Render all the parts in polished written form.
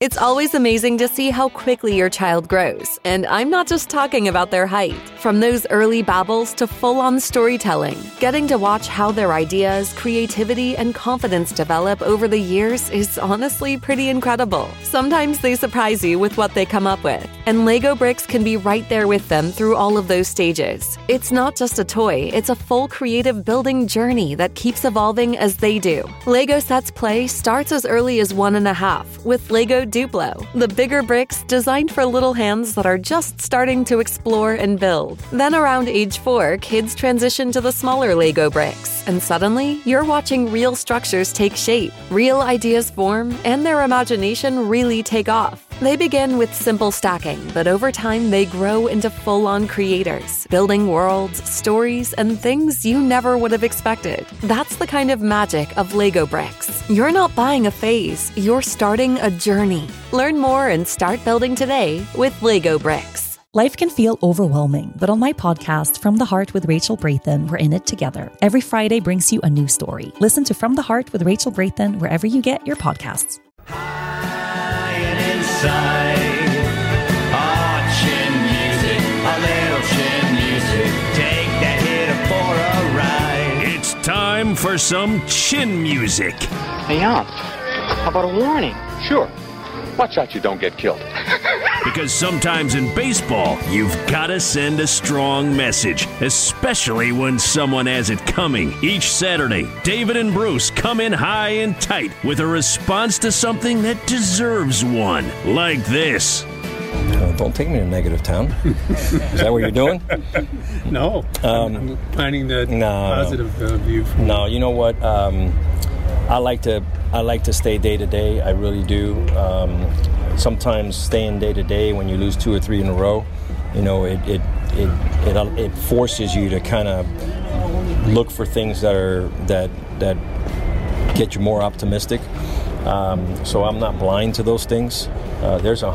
It's always amazing to see how quickly your child grows, and I'm not just talking about their height. From those early babbles to full-on storytelling, getting to watch how their ideas, creativity, and confidence develop over the years is honestly pretty incredible. Sometimes they surprise you with what they come up with, and Lego Bricks can be right there with them through all of those stages. It's not just a toy, it's a full creative building journey that keeps evolving as they do. Lego Sets Play starts as early as 1.5 with Lego Duplo, the bigger bricks designed for little hands that are just starting to explore and build. Then around age 4, kids transition to the smaller Lego bricks, and suddenly you're watching real structures take shape, real ideas form, and their imagination really take off. They begin with simple stacking, but over time they grow into full-on creators, building worlds, stories, and things you never would have expected. That's the kind of magic of Lego Bricks. You're not buying a phase, you're starting a journey. Learn more and start building today with Lego Bricks. Life can feel overwhelming, but on my podcast, From the Heart with Rachel Brathen, we're in it together. Every Friday brings you a new story. Listen to From the Heart with Rachel Brathen wherever you get your podcasts. High and inside, chin music, a little chin music. Take that hitter for a ride. It's time for some chin music. Hey, Aunt, how about a warning? Sure. Watch out you don't get killed. Because sometimes in baseball, you've got to send a strong message, especially when someone has it coming. Each Saturday, David and Bruce come in high and tight with a response to something that deserves one, like this. Don't take me to Negative Town. Is that what you're doing? No. I'm planning the positive view. No, you know what? I like to stay day to day. I really do. Sometimes staying day to day when you lose 2 or 3 in a row, you know, it forces you to kind of look for things that get you more optimistic. So I'm not blind to those things. There's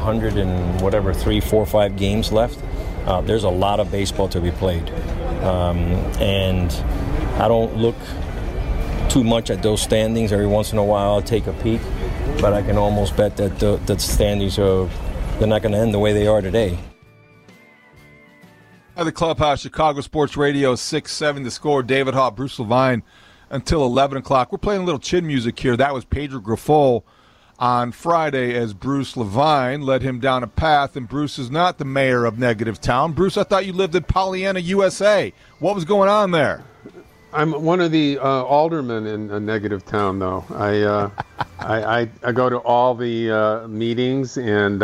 3, 4, 5 games left. There's a lot of baseball to be played, and I don't look too much at those standings. Every once in a while I'll take a peek, but I can almost bet that the standings they're not going to end the way they are today. At the Clubhouse, Chicago Sports Radio 6-7 The Score. David Hott, Bruce Levine until 11 o'clock. We're playing a little chin music here. That was Pedro Grifol on Friday as Bruce Levine led him down a path, and Bruce is not the mayor of Negative Town. Bruce, I thought you lived in Pollyanna, USA. What was going on there? I'm one of the aldermen in a Negative Town, though. I go to all the meetings, and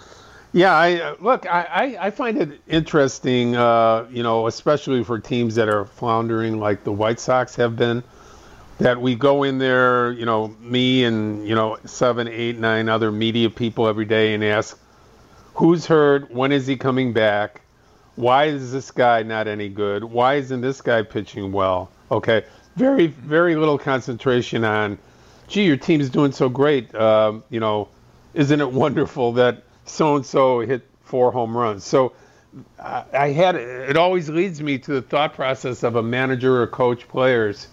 I find it interesting, especially for teams that are floundering like the White Sox have been, that we go in there, me and 7, 8, 9 other media people every day and ask, who's hurt? When is he coming back? Why is this guy not any good? Why isn't this guy pitching well? Okay, very, very little concentration on, gee, your team's doing so great. Isn't it wonderful that so-and-so hit 4 home runs? So it always leads me to the thought process of a manager or coach, players,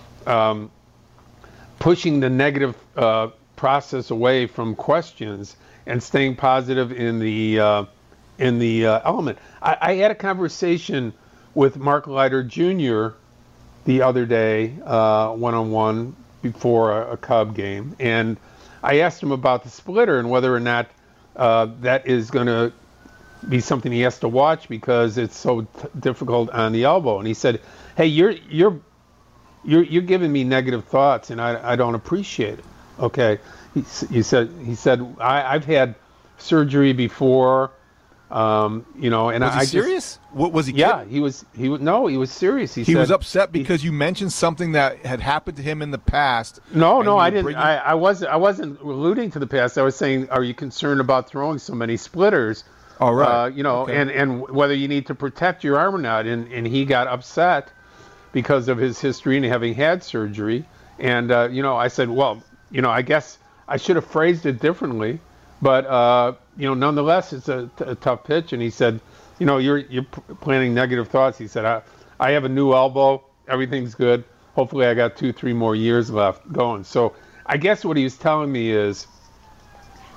pushing the negative process away from questions and staying positive in the element. I had a conversation with Mark Leiter Jr. the other day, one-on-one before a Cub game, and I asked him about the splitter and whether or not that is going to be something he has to watch because it's so difficult on the elbow. And he said, "Hey, you're giving me negative thoughts, and I don't appreciate it." Okay, he said I've had surgery before. And was he serious? What was he? Yeah, kidding? he was. He was serious. He He said, was upset because you mentioned something that had happened to him in the past. No, I didn't. I wasn't alluding to the past. I was saying, are you concerned about throwing so many splitters? All right. Okay. and whether you need to protect your arm or not. And he got upset because of his history and having had surgery. And I said, well, I guess I should have phrased it differently. But, nonetheless, it's a tough pitch. And he said, you're planning negative thoughts. He said, I have a new elbow. Everything's good. Hopefully I got 2-3 more years left going. So I guess what he was telling me is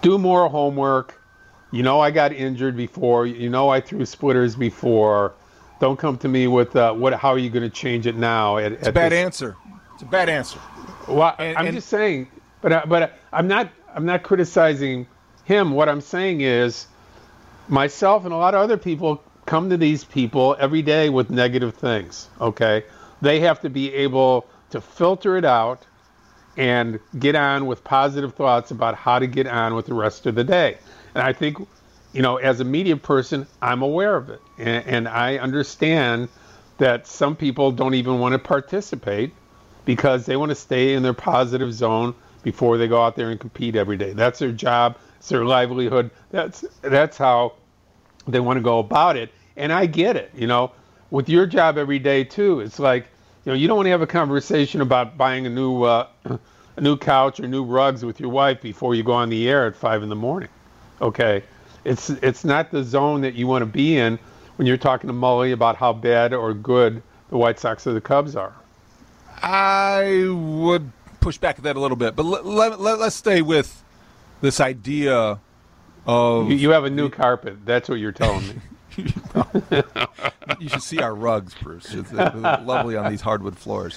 do more homework. You know I got injured before. You know I threw splitters before. Don't come to me with how are you going to change it now? It's a bad answer. It's a bad answer. Well, I'm just saying, but I'm not criticizing him. What I'm saying is, myself and a lot of other people come to these people every day with negative things. Okay, they have to be able to filter it out and get on with positive thoughts about how to get on with the rest of the day. And I think, as a media person, I'm aware of it. And I understand that some people don't even want to participate because they want to stay in their positive zone before they go out there and compete every day. That's their job. It's their livelihood. That's how they want to go about it. And I get it. With your job every day, too, it's like, you don't want to have a conversation about buying a new couch or new rugs with your wife before you go on the air at 5 a.m. Okay, it's not the zone that you want to be in when you're talking to Mully about how bad or good the White Sox or the Cubs are. I would push back at that a little bit, but let's stay with this idea of you have a new carpet. That's what you're telling me. You should see our rugs, Bruce. It's lovely on these hardwood floors.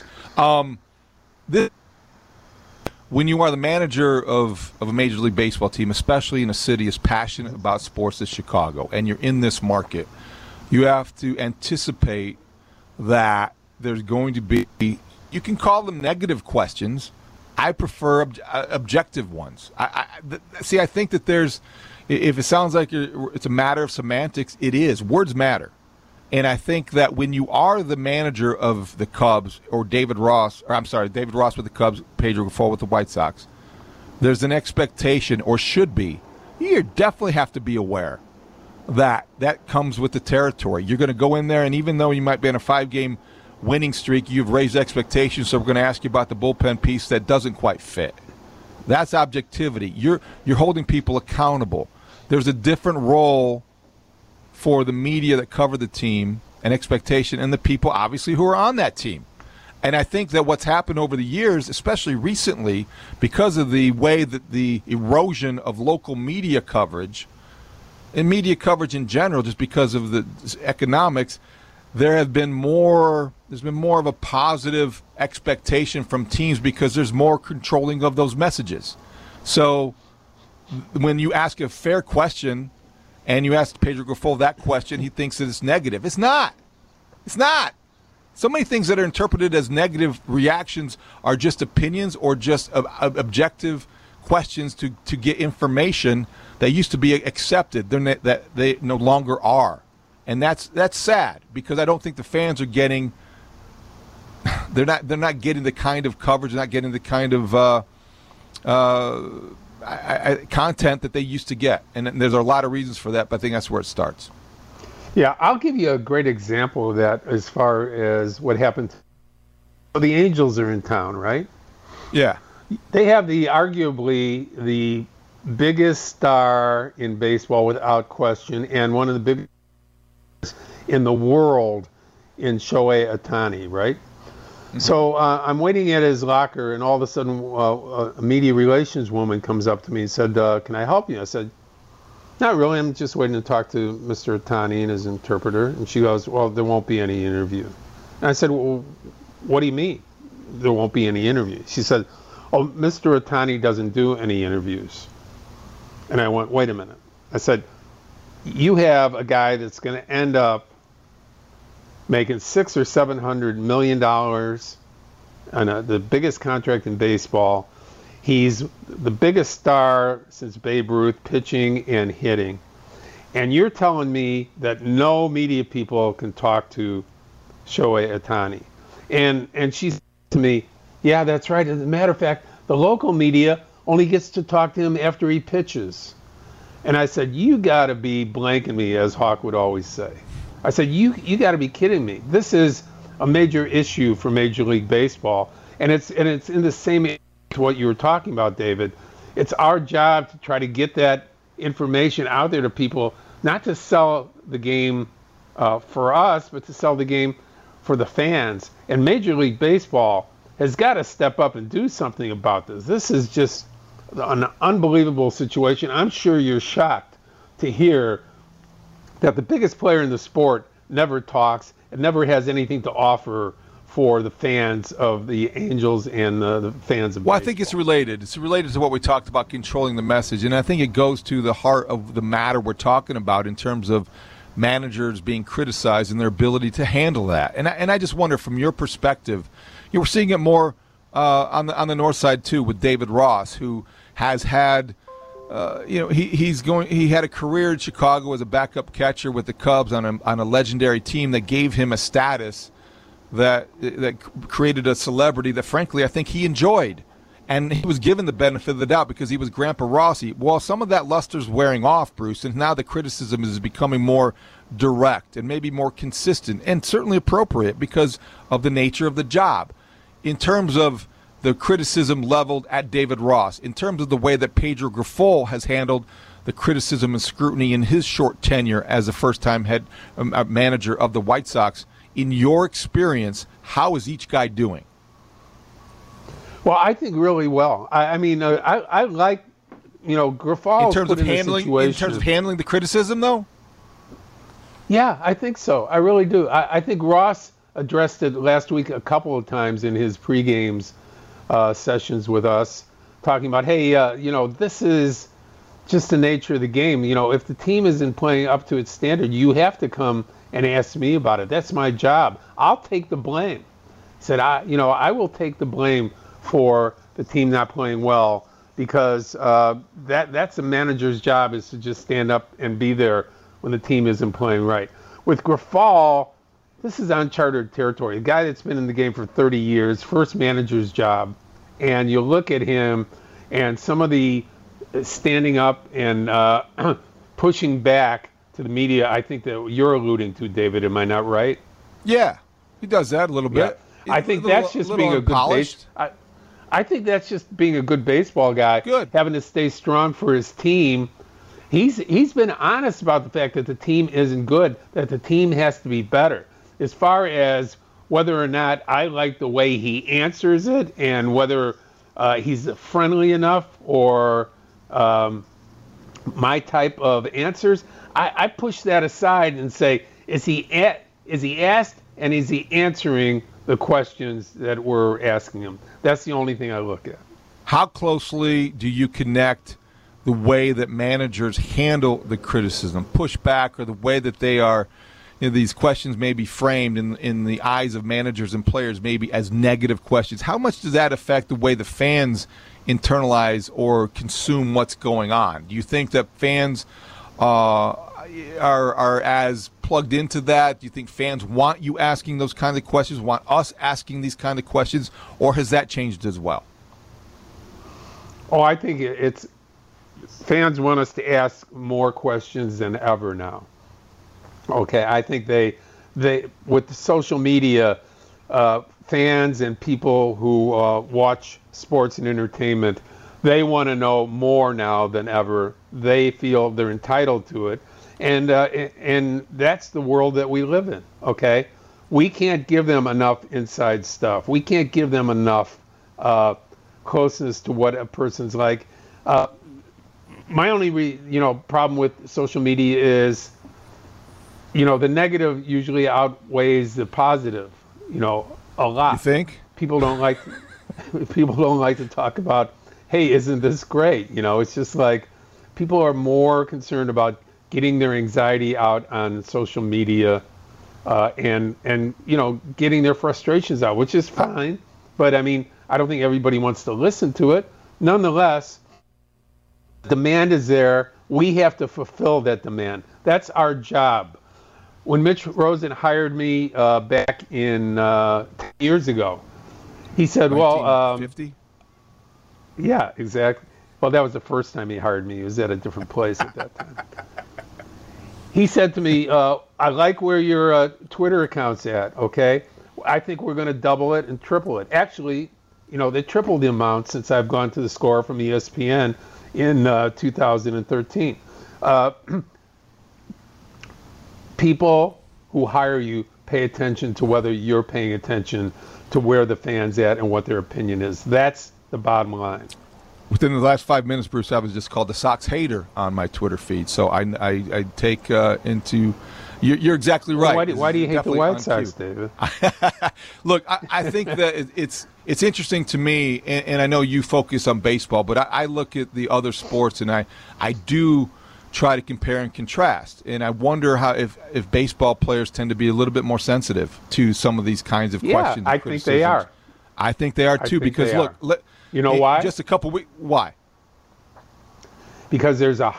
When you are the manager of a Major League Baseball team, especially in a city as passionate about sports as Chicago, and you're in this market, you have to anticipate that there's going to be, you can call them negative questions. I prefer objective ones. I think that there's, if it sounds like it's a matter of semantics, it is. Words matter. And I think that when you are the manager of the Cubs, or David Ross with the Cubs, Pedro Grifol with the White Sox, there's an expectation, or should be, you definitely have to be aware that comes with the territory. You're going to go in there, and even though you might be on a 5-game winning streak, you've raised expectations, so we're going to ask you about the bullpen piece that doesn't quite fit. That's objectivity. You're holding people accountable. There's a different role for the media that cover the team and expectation, and the people, obviously, who are on that team. And I think that what's happened over the years, especially recently, because of the way that the erosion of local media coverage, and media coverage in general, just because of the economics, there's been more of a positive expectation from teams because there's more controlling of those messages. So when you ask a fair question and you ask Pedro Grifol that question, he thinks that it's negative. It's not. It's not. So many things that are interpreted as negative reactions are just opinions or just objective questions to get information that used to be accepted that they no longer are. And that's sad, because I don't think the fans are getting they're not getting the kind of coverage, they're not getting the kind of content that they used to get. And there's a lot of reasons for that, but I think that's where it starts. Yeah, I'll give you a great example of that as far as what happened. The Angels are in town, right? Yeah. They have arguably the biggest star in baseball without question, and one of the biggest in the world in Shohei Ohtani, right? Mm-hmm. So I'm waiting at his locker, and all of a sudden a media relations woman comes up to me and said, can I help you? I said, not really. I'm just waiting to talk to Mr. Ohtani and his interpreter. And she goes, well, there won't be any interview. And I said, well, what do you mean there won't be any interview? She said, oh, Mr. Ohtani doesn't do any interviews. And I went, wait a minute. I said, you have a guy that's going to end up making $600 or $700 million on the biggest contract in baseball. He's the biggest star since Babe Ruth, pitching and hitting. And you're telling me that no media people can talk to Shohei Ohtani. And she said to me, yeah, that's right. As a matter of fact, the local media only gets to talk to him after he pitches. And I said, you got to be blanking me, as Hawk would always say. I said, you got to be kidding me. This is a major issue for Major League Baseball. And it's in the same to what you were talking about, David. It's our job to try to get that information out there to people, not to sell the game for us, but to sell the game for the fans. And Major League Baseball has got to step up and do something about this. This is just an unbelievable situation. I'm sure you're shocked to hear that the biggest player in the sport never talks and never has anything to offer for the fans of the Angels and the fans of baseball. I think it's related. It's related to what we talked about, controlling the message. And I think it goes to the heart of the matter we're talking about in terms of managers being criticized and their ability to handle that. And I just wonder, from your perspective, we're seeing it more on the north side too, with David Ross, who has had he had a career in Chicago as a backup catcher with the Cubs on a legendary team that gave him a status that created a celebrity that, frankly, I think he enjoyed. And he was given the benefit of the doubt because he was Grandpa Rossi. Well, some of that luster's wearing off, Bruce, and now the criticism is becoming more direct and maybe more consistent and certainly appropriate because of the nature of the job. In terms of the criticism leveled at David Ross, in terms of the way that Pedro Grifol has handled the criticism and scrutiny in his short tenure as a first-time head manager of the White Sox, in your experience, how is each guy doing? Well, I think really well. I mean, I like, Grifol in terms of handling the criticism, though. Yeah, I think so. I really do. I think Ross addressed it last week a couple of times in his pre-games sessions with us, talking about, hey, this is just the nature of the game. If the team isn't playing up to its standard, you have to come and ask me about it. That's my job. I'll take the blame. He said, I will take the blame for the team not playing well because that's a manager's job, is to just stand up and be there when the team isn't playing right. With Grifol, this is uncharted territory. A guy that's been in the game for 30 years, first manager's job, and you look at him and some of the standing up and pushing back to the media, I think that you're alluding to, David. Am I not right? Yeah, he does that a little bit. Yeah. I think that's just being a good I think that's just being a good baseball guy. Good. Having to stay strong for his team. He's been honest about the fact that the team isn't good, that the team has to be better. As far as whether or not I like the way he answers it and whether he's friendly enough or my type of answers, I push that aside and say, is he asked and is he answering the questions that we're asking him? That's the only thing I look at. How closely do you connect the way that managers handle the criticism, pushback, or the way that they are, these questions may be framed in the eyes of managers and players maybe as negative questions? How much does that affect the way the fans internalize or consume what's going on? Do you think that fans are as plugged into that? Do you think fans want you asking those kinds of questions, want us asking these kind of questions, or has that changed as well? Oh, I think it's fans want us to ask more questions than ever now. Okay, I think they with the social media, fans and people who watch sports and entertainment, they want to know more now than ever. They feel they're entitled to it. And that's the world that we live in, okay? We can't give them enough inside stuff. We can't give them enough closeness to what a person's like. My only problem with social media is, the negative usually outweighs the positive, a lot. You think? People don't like to talk about, hey, isn't this great? It's just like people are more concerned about getting their anxiety out on social media and getting their frustrations out, which is fine. But I mean, I don't think everybody wants to listen to it. Nonetheless, demand is there. We have to fulfill that demand. That's our job. When Mitch Rosen hired me back in 10 years ago, he said, 1950? Yeah, exactly. Well, that was the first time he hired me. He was at a different place at that time. He said to me, I like where your Twitter account's at, okay? I think we're going to double it and triple it. Actually, they tripled the amount since I've gone to the Score from ESPN in 2013. People who hire you pay attention to whether you're paying attention to where the fan's at and what their opinion is. That's the bottom line. Within the last 5 minutes, Bruce, I was just called the Sox hater on my Twitter feed. So I take into you're exactly right. Why do you hate the White Sox, David? Look, I think that it's interesting to me, and I know you focus on baseball, but I look at the other sports, and I do try to compare and contrast. And I wonder how if baseball players tend to be a little bit more sensitive to some of these kinds of questions. Yeah, I think they are. I think they are too, because look, you know why? Just a couple weeks. Why? Because there's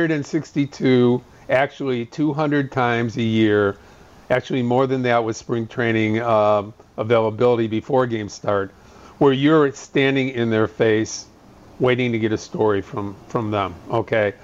162, actually 200 times a year, actually more than that with spring training availability before games start, where you're standing in their face waiting to get a story from them, okay?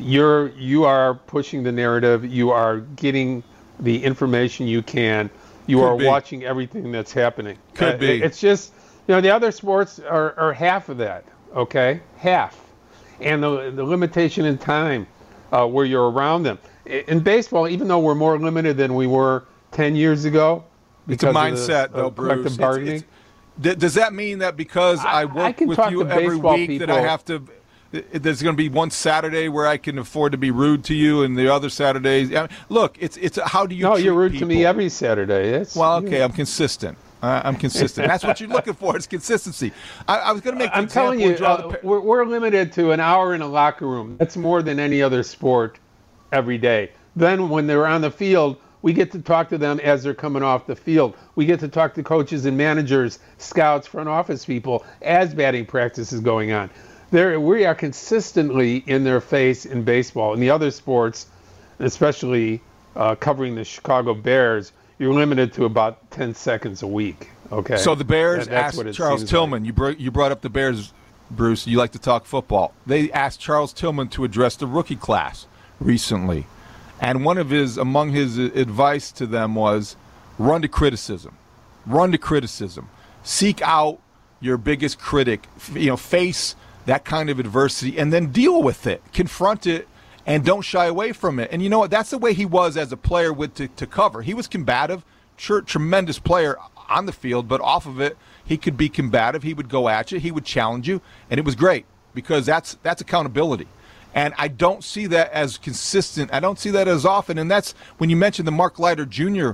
You are pushing the narrative. You are getting the information you can. You are watching everything that's happening. Could be. It's just, the other sports are half of that, okay? Half. And the limitation in time where you're around them. In baseball, even though we're more limited than we were 10 years ago, it's a mindset, though, Bruce. Bargaining. Does that mean that because I work with you every week people, that I have to – there's going to be one Saturday where I can afford to be rude to you, and the other Saturdays. Look, it's how do you? No, treat you're rude people? to me every Saturday. I'm consistent. I'm consistent. That's what you're looking for. It's consistency. I was going to make. I'm telling you, we're limited to an hour in a locker room. That's more than any other sport every day. Then when they're on the field, we get to talk to them as they're coming off the field. We get to talk to coaches and managers, scouts, front office people as batting practice is going on. We are consistently in their face in baseball. In the other sports, especially covering the Chicago Bears, you're limited to about 10 seconds a week. Okay. So the Bears asked Charles Tillman. Like. You brought up the Bears, Bruce. You like to talk football. They asked Charles Tillman to address the rookie class recently, and among his advice to them was, run to criticism. Run to criticism. Seek out your biggest critic. Face that kind of adversity, and then deal with it, confront it, and don't shy away from it. And you know what? That's the way he was as a player to cover. He was combative, tremendous player on the field, but off of it, he could be combative. He would go at you. He would challenge you, and it was great because that's accountability. And I don't see that as consistent. I don't see that as often. And that's when you mentioned the Mark Leiter Jr.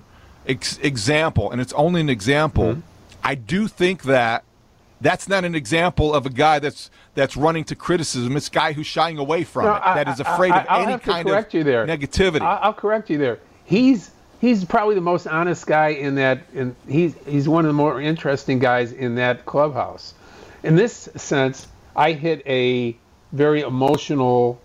example, and it's only an example. Mm-hmm. I do think that's not an example of a guy that's running to criticism. It's a guy who's shying away from it, that is afraid of any kind of negativity. I'll correct you there. He's probably the most honest guy in that, and he's one of the more interesting guys in that clubhouse. In this sense, I hit a very emotional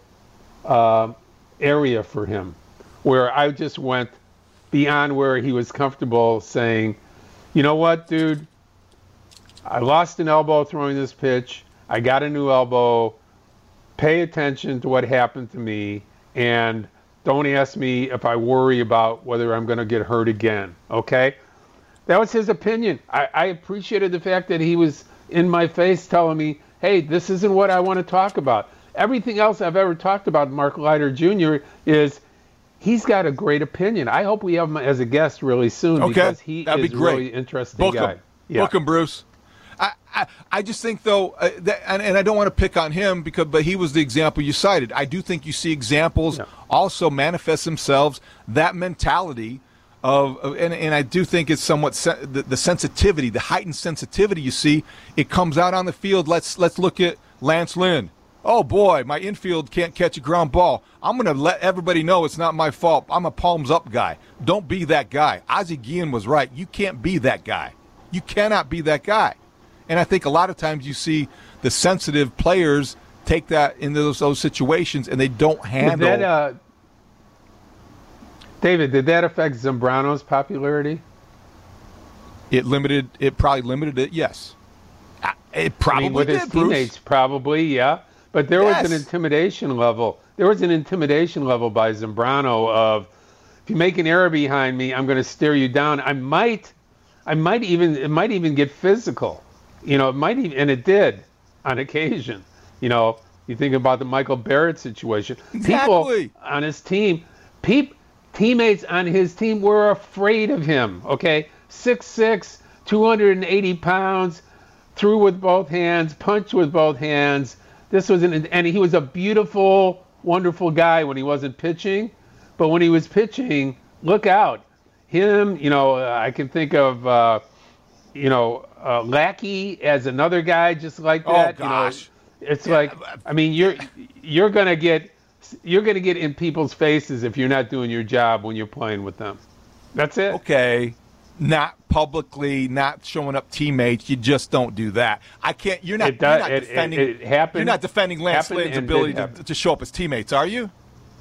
area for him, where I just went beyond where he was comfortable saying, you know what, dude? I lost an elbow throwing this pitch. I got a new elbow. Pay attention to what happened to me, and don't ask me if I worry about whether I'm going to get hurt again, okay? That was his opinion. I appreciated the fact that he was in my face telling me, hey, this isn't what I want to talk about. Everything else I've ever talked about Mark Leiter Jr. is he's got a great opinion. I hope we have him as a guest really soon because he is a really interesting guy. Book him, Bruce. I just think, though, and I don't want to pick on him but he was the example you cited. I do think you see examples also manifest themselves, that mentality and I do think it's somewhat the sensitivity, the heightened sensitivity you see. It comes out on the field. Let's look at Lance Lynn. Oh, boy, my infield can't catch a ground ball. I'm going to let everybody know it's not my fault. I'm a palms-up guy. Don't be that guy. Ozzie Guillen was right. You can't be that guy. You cannot be that guy. And I think a lot of times you see the sensitive players take that into those situations, and they don't handle. David, did that affect Zambrano's popularity? It probably limited it. Yes, it probably with did, his teammates, Bruce. Probably, yeah. But there was an intimidation level. There was an intimidation level by Zambrano of, if you make an error behind me, I'm going to stare you down. It might even get physical. It might even, and it did on occasion. You think about the Michael Barrett situation. Exactly. People on his team, teammates on his team were afraid of him. Okay, 6'6", 280 pounds, threw with both hands, punched with both hands. and he was a beautiful, wonderful guy when he wasn't pitching, but when he was pitching, look out. Him, I can think of, Lackey as another guy just like that. Oh gosh. It's like, I mean, you're gonna get in people's faces if you're not doing your job when you're playing with them. That's it. Okay. Not publicly, not showing up teammates. You just don't do that. I can't. You're not defending. It happened. You're not defending Lance Lynn's ability to show up as teammates, are you?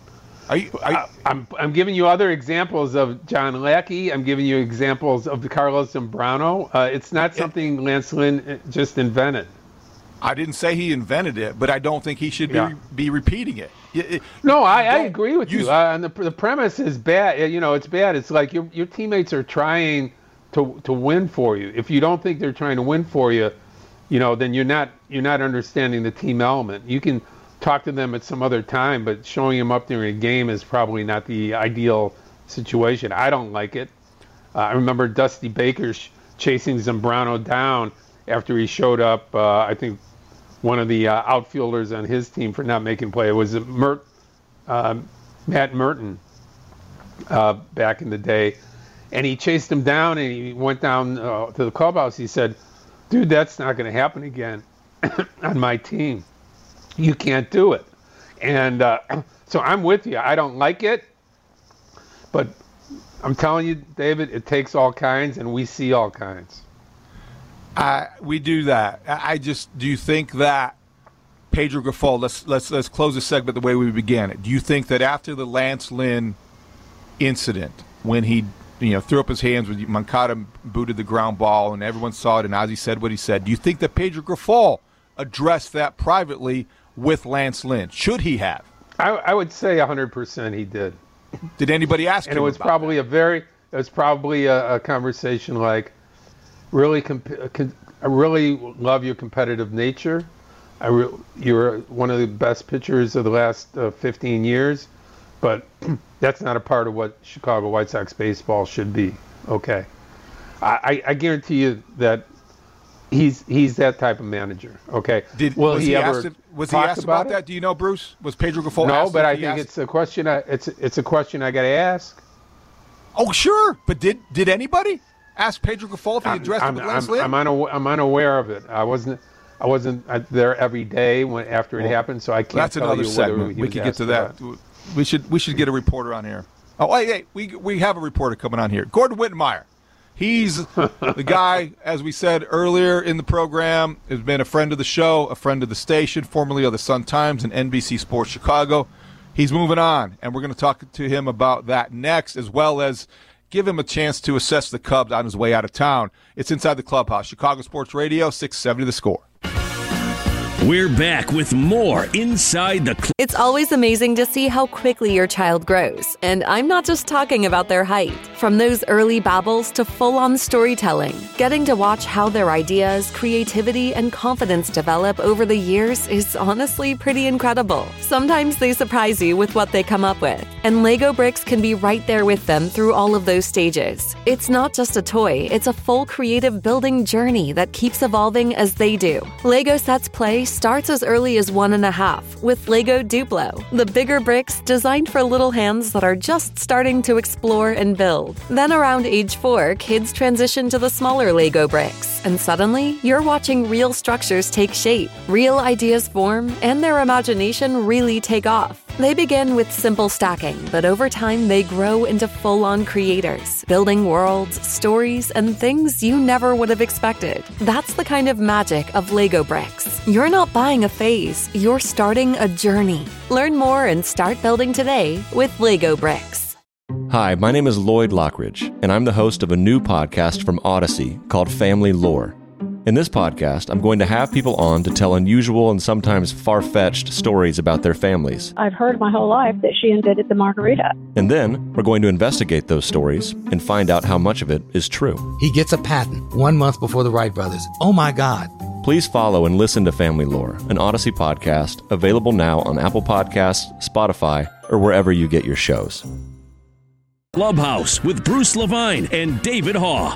I'm giving you other examples of John Lackey. I'm giving you examples of Carlos Zambrano. It's not something Lance Lynn just invented. I didn't say he invented it, but I don't think he should be repeating it. No, I agree with you. And the premise is bad. It's bad. It's like your teammates are trying to win for you. If you don't think they're trying to win for you, then you're not understanding the team element. You can talk to them at some other time, but showing them up during a game is probably not the ideal situation. I don't like it. I remember Dusty Baker chasing Zambrano down after he showed up. I think one of the outfielders on his team for not making play. It was Matt Merton back in the day. And he chased him down, and he went down to the clubhouse. He said, dude, that's not going to happen again on my team. You can't do it. And so I'm with you. I don't like it. But I'm telling you, David, it takes all kinds, and we see all kinds. We do that. Do you think that Pedro Grifol, let's close the segment the way we began it. Do you think that after the Lance Lynn incident, when he threw up his hands when Moncada booted the ground ball and everyone saw it and Ozzie said what he said, do you think that Pedro Grifol addressed that privately with Lance Lynn? Should he have? I would say 100% he did. Did anybody ask him? And it was probably a conversation like, I really love your competitive nature. You're one of the best pitchers of the last 15 years, but that's not a part of what Chicago White Sox baseball should be. Okay, I guarantee you that he's that type of manager. Okay, was he asked about that? Do you know, Bruce? Was Pedro Grifol? No, but I think it's a question. It's a question I got to ask. Oh, sure, but did anybody ask Pedro Grifol if he addressed it with Lance Lynn? I'm unaware of it. I wasn't there every day after it happened, so I can't that's tell another you segment. We could get to that. We should get a reporter on here. Oh, hey, we have a reporter coming on here. Gordon Wittenmeyer. He's the guy, as we said earlier in the program, has been a friend of the show, a friend of the station, formerly of the Sun-Times and NBC Sports Chicago. He's moving on, and we're going to talk to him about that next, as well as give him a chance to assess the Cubs on his way out of town. It's Inside the Clubhouse, Chicago Sports Radio, 670 The Score. We're back with more Inside the Clubhouse. It's always amazing to see how quickly your child grows. And I'm not just talking about their height. From those early babbles to full-on storytelling, getting to watch how their ideas, creativity, and confidence develop over the years is honestly pretty incredible. Sometimes they surprise you with what they come up with. And Lego Bricks can be right there with them through all of those stages. It's not just a toy, it's a full creative building journey that keeps evolving as they do. Lego Sets Play starts as early as 1.5 with Lego Duplo, the bigger bricks designed for little hands that are just starting to explore and build. Then around age 4, kids transition to the smaller Lego bricks, and suddenly you're watching real structures take shape, real ideas form, and their imagination really take off. They begin with simple stacking, but over time they grow into full-on creators, building worlds, stories, and things you never would have expected. That's the kind of magic of Lego Bricks. You're not buying a phase, you're starting a journey. Learn more and start building today with Lego Bricks. Hi, my name is Lloyd Lockridge, and I'm the host of a new podcast from Odyssey called Family Lore. In this podcast, I'm going to have people on to tell unusual and sometimes far-fetched stories about their families. I've heard my whole life that she invented the margarita. And then we're going to investigate those stories and find out how much of it is true. He gets a patent 1 month before the Wright brothers. Oh my God. Please follow and listen to Family Lore, an Odyssey podcast, available now on Apple Podcasts, Spotify, or wherever you get your shows. Clubhouse with Bruce Levine and David Haugh.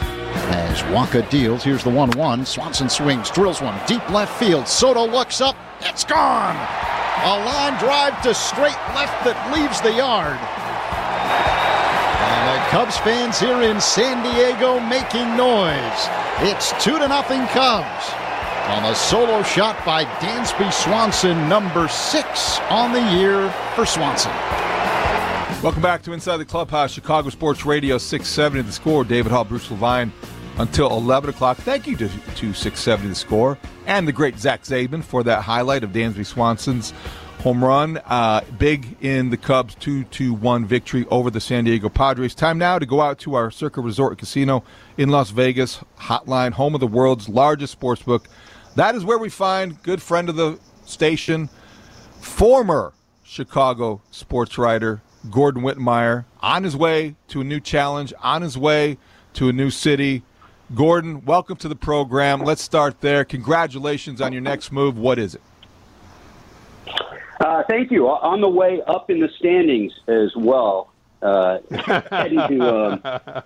As Wonka deals, here's the 1-1. Swanson swings, drills one, deep left field. Soto looks up, It's gone. A line drive to straight left that leaves the yard. And the Cubs fans here in San Diego making noise. It's 2-0 Cubs on a solo shot by Dansby Swanson, number 6 on the year for Swanson. Welcome back to Inside the Clubhouse, Chicago Sports Radio 670 The Score. David Hall, Bruce Levine until 11 o'clock. Thank you to 670 The Score and the great Zach Zabin for that highlight of Dansby Swanson's home run. Big in the Cubs' 2-1 victory over the San Diego Padres. Time now to go out to our Circa Resort Casino in Las Vegas. Hotline, home of the world's largest sportsbook. That is where we find good friend of the station, former Chicago sports writer Gordon Wittenmyer, on his way to a new challenge, on his way to a new city. Gordon, welcome to the program. Let's start there. Congratulations on your next move. What is it? Thank you. On the way up in the standings as well. Heading to,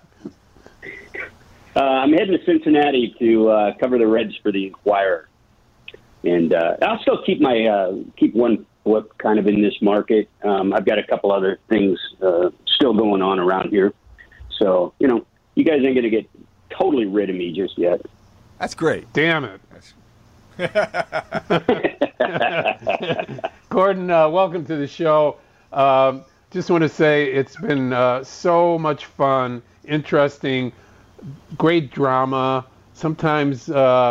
I'm heading to Cincinnati to cover the Reds for the Inquirer, and I'll still keep my keep one foot kind of in this market. I've got a couple other things still going on around here, so you guys ain't going to get totally rid of me just yet. That's great. Damn it. Gordon, welcome to the show. Just want to say it's been so much fun, interesting, great drama. Sometimes,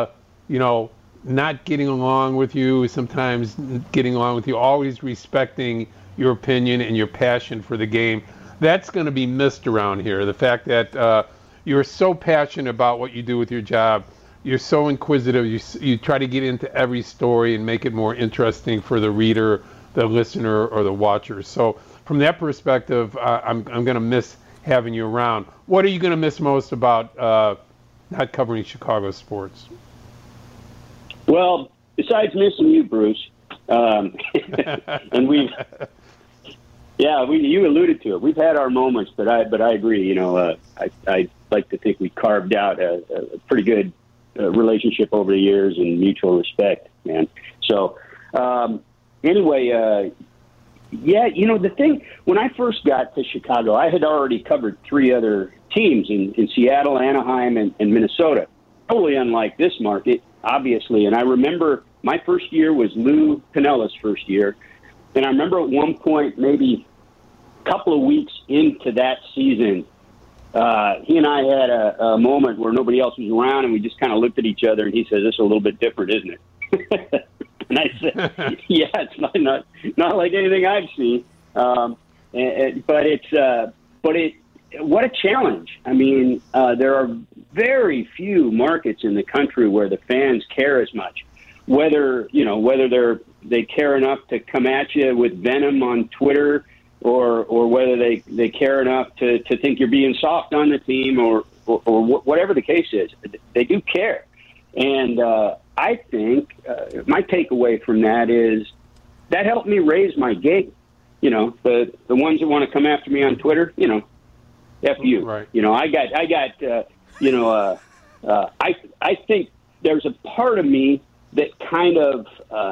not getting along with you, sometimes getting along with you, always respecting your opinion and your passion for the game. That's going to be missed around here. The fact that you're so passionate about what you do with your job. You're so inquisitive. You try to get into every story and make it more interesting for the reader, the listener, or the watcher. So from that perspective, I'm going to miss having you around. What are you going to miss most about not covering Chicago sports? Well, besides missing you, Bruce, and you alluded to it. We've had our moments, but I agree. I like to think we carved out a pretty good relationship over the years and mutual respect, man. So, anyway, the thing, when I first got to Chicago, I had already covered 3 other teams in Seattle, Anaheim, and Minnesota. Totally unlike this market, obviously. And I remember my first year was Lou Pinella's first year. And I remember at one point, maybe a couple of weeks into that season, he and I had a moment where nobody else was around, and we just kind of looked at each other, and he says, "This is a little bit different, isn't it?" And I said, "Yeah, it's not like anything I've seen." What a challenge! I mean, there are very few markets in the country where the fans care as much. Whether they care enough to come at you with venom on Twitter, or whether they care enough to think you're being soft on the team, or whatever the case is, they do care. And I think my takeaway from that is that helped me raise my game. The ones that want to come after me on Twitter, F you. Right. I think there's a part of me that kind of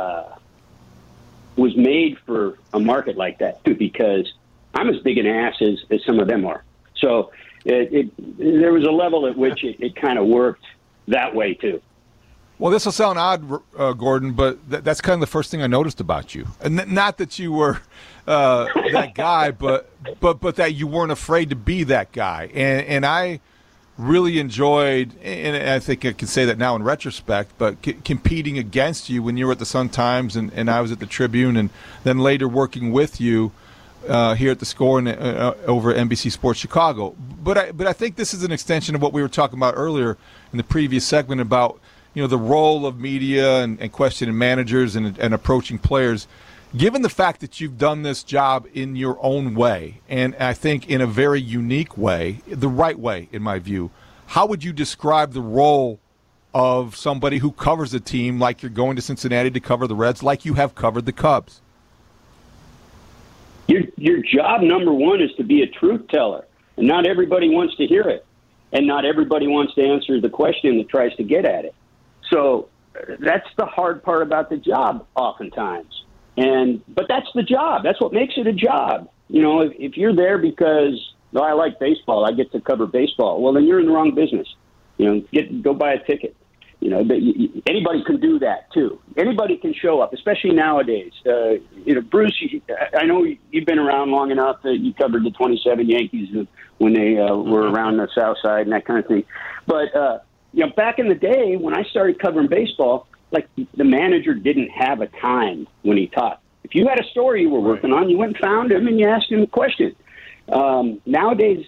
was made for a market like that too, because I'm as big an ass as some of them are. So there was a level at which it kind of worked that way too. Well, this will sound odd, Gordon, but that's kind of the first thing I noticed about you. And not that you were that guy, but that you weren't afraid to be that guy. And I really enjoyed, and I think I can say that now in retrospect, but competing against you when you were at the Sun-Times and I was at the Tribune, and then later working with you here at the Score and over at NBC Sports Chicago. But I think this is an extension of what we were talking about earlier in the previous segment about the role of media and questioning managers and approaching players. Given the fact that you've done this job in your own way, and I think in a very unique way, the right way in my view, how would you describe the role of somebody who covers a team like you're going to Cincinnati to cover the Reds, like you have covered the Cubs? Your job number one is to be a truth teller, and not everybody wants to hear it, and not everybody wants to answer the question that tries to get at it. So that's the hard part about the job oftentimes. But that's the job. That's what makes it a job. You know, if you're there because, no, I like baseball, I get to cover baseball, well, then you're in the wrong business. You know, go buy a ticket. You know, anybody can do that too. Anybody can show up, especially nowadays. You know, Bruce, I know you've been around long enough that you covered the 27 Yankees when they were around the South Side and that kind of thing. But you know, back in the day when I started covering baseball, like the manager didn't have a time when he taught. If you had a story you were working on, you went and found him and you asked him a question. Nowadays,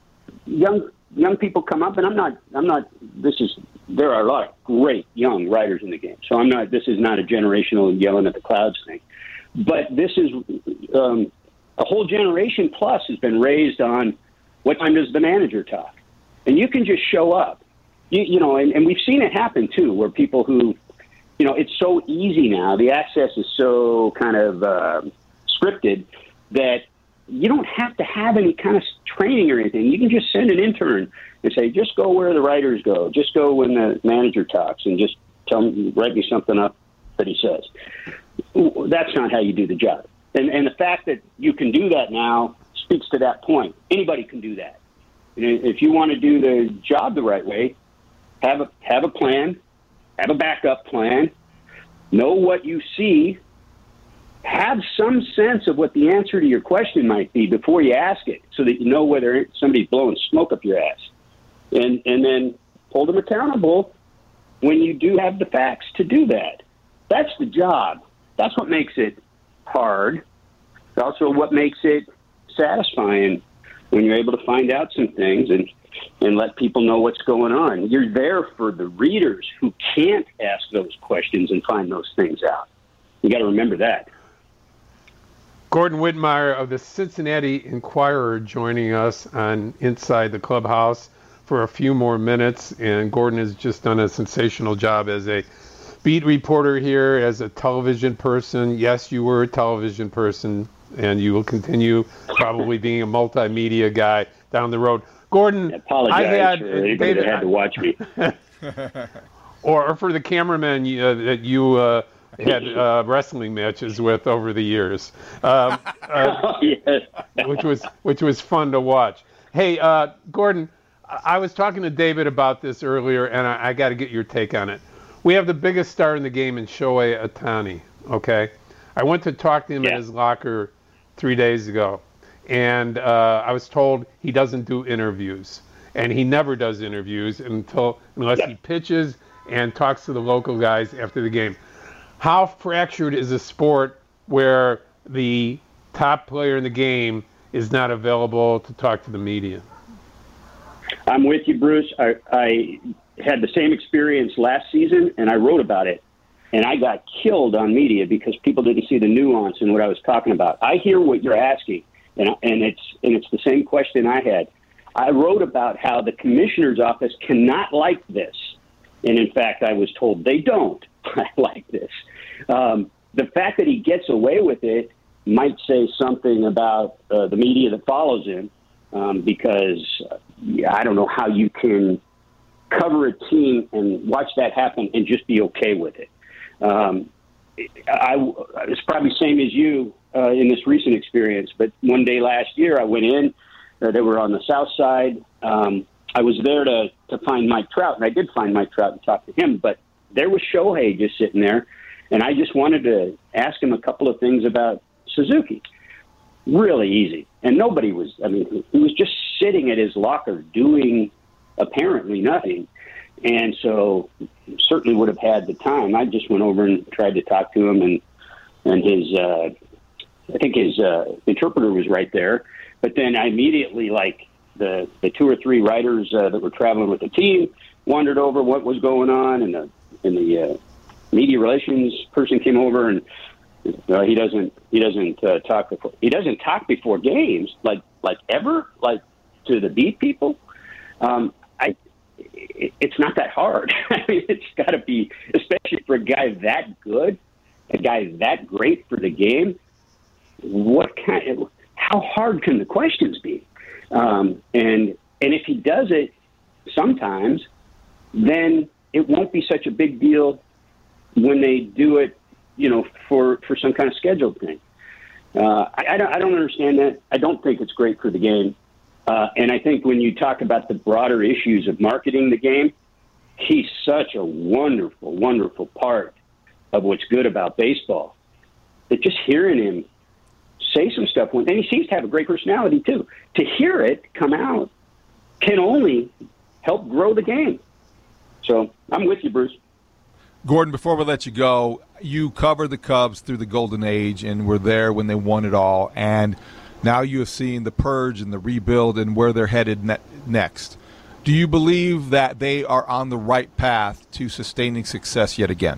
young people come up, and I'm not. There are a lot of great young writers in the game, so this is not a generational yelling at the clouds thing, but this is a whole generation plus has been raised on what time does the manager talk, and you can just show up, you know, and we've seen it happen too, where people who, you know, it's so easy now, the access is so kind of scripted that you don't have to have any kind of training or anything. You can just send an intern and say, just go where the writers go. Just go when the manager talks and just write me something up that he says. That's not how you do the job. And the fact that you can do that now speaks to that point. Anybody can do that. If you want to do the job the right way, have a plan, have a backup plan, know what you see, have some sense of what the answer to your question might be before you ask it, so that you know whether somebody's blowing smoke up your ass. And then hold them accountable when you do have the facts to do that. That's the job. That's what makes it hard. It's also what makes it satisfying when you're able to find out some things and let people know what's going on. You're there for the readers who can't ask those questions and find those things out. You got to remember that. Gordon Wittenmyer of the Cincinnati Enquirer joining us on Inside the Clubhouse for a few more minutes. And Gordon has just done a sensational job as a beat reporter here, as a television person. Yes, you were a television person, and you will continue probably being a multimedia guy down the road. Gordon, I apologize for anybody that had to watch me. or for the cameraman that you had wrestling matches with over the years, yes. which was fun to watch. Hey, Gordon, I was talking to David about this earlier, and I got to get your take on it. We have the biggest star in the game in Shohei Ohtani, okay? I went to talk to him in his locker 3 days ago, and I was told he doesn't do interviews, and he never does interviews unless he pitches and talks to the local guys after the game. How fractured is a sport where the top player in the game is not available to talk to the media? I'm with you, Bruce. I had the same experience last season, and I wrote about it, and I got killed on media because people didn't see the nuance in what I was talking about. I hear what you're asking, and it's the same question I had. I wrote about how the commissioner's office cannot like this, and in fact, I was told they don't like this. The fact that he gets away with it might say something about the media that follows him, because I don't know how you can cover a team and watch that happen and just be okay with it. It's probably the same as you in this recent experience, but one day last year I went in. They were on the South Side. I was there to find Mike Trout, and I did find Mike Trout and talk to him, but there was Shohei just sitting there, and I just wanted to ask him a couple of things about Suzuki. Really easy. And nobody was, he was just sitting at his locker doing apparently nothing. And so certainly would have had the time. I just went over and tried to talk to him, and his, I think his interpreter was right there. But then I immediately, like the two or three writers that were traveling with the team, wandered over what was going on, and the media relations person came over, and he doesn't talk before games, like ever, like to the beat people. It's not that hard. I mean, it's got to be, especially for a guy that good, a guy that great for the game. How hard can the questions be? And if he does it sometimes, then it won't be such a big deal when they do it, for some kind of scheduled thing. I don't understand that. I don't think it's great for the game. And I think when you talk about the broader issues of marketing the game, he's such a wonderful, wonderful part of what's good about baseball. That just hearing him say some stuff, and he seems to have a great personality too, to hear it come out can only help grow the game. So I'm with you, Bruce. Gordon, before we let you go, you covered the Cubs through the golden age and were there when they won it all. And now you have seen the purge and the rebuild and where they're headed next. Do you believe that they are on the right path to sustaining success yet again?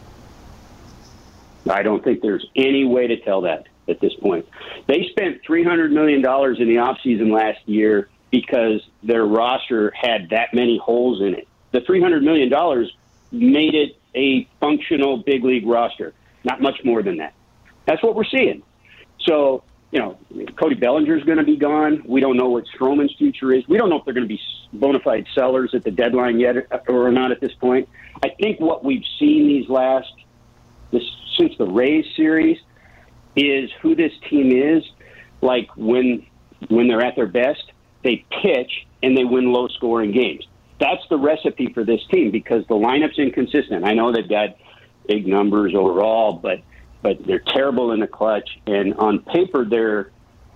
I don't think there's any way to tell that at this point. They spent $300 million in the offseason last year because their roster had that many holes in it. The $300 million made it a functional big league roster, not much more than that. That's what we're seeing. So, Cody Bellinger's going to be gone. We don't know what Stroman's future is. We don't know if they're going to be bona fide sellers at the deadline yet or not at this point. I think what we've seen since the Rays series is who this team is. Like when they're at their best, they pitch and they win low-scoring games. That's the recipe for this team because the lineup's inconsistent. I know they've got big numbers overall, but they're terrible in the clutch. And on paper, they're